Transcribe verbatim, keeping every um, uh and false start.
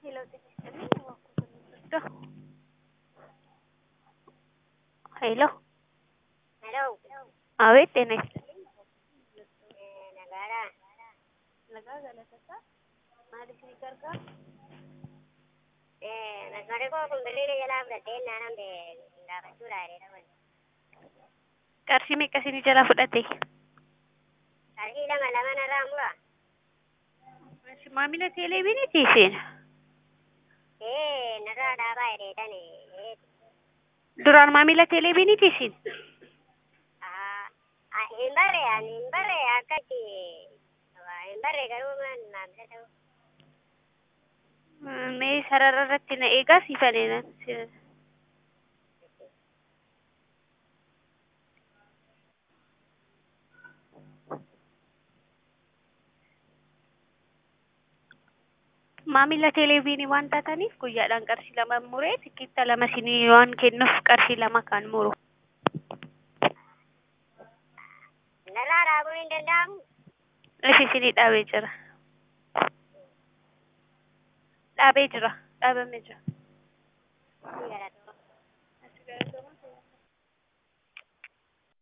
Hello, hello. Hello. A ver, tenés. Eh, Nagara. Nagaa galateessaa maal isinii gargaara? Eh, masmara koo kun birrii jalaa fudhadhee naannaan bee gaafachuudha jedhee dhaban. Qarshii meeqa isinii jalaa fudhate? Qarshii lama lama narraa muraa. Maamila teeleeviiniiti isin? Eh, narraa dhaabaa jedheetani. Eh, Duraan maamila teeleeviiniiti isin? ah, ah, hin barre ani hin barre akkatti hin barre garuu maan maamila ta'u. Mee sarara irratti na eegaa siifaneena. Maamila teeleeviinii waan taataniif guyyaadhaan qarshii lama muree tikkeetta lama isinii waan kennuuf qarshii lama kan muru. Narraa dhaabuun hin danda'amu. Ishi isinii dhaabee jira. Dhaabee jira. Dhaabamee jira. Ni galatama. Achi galatama.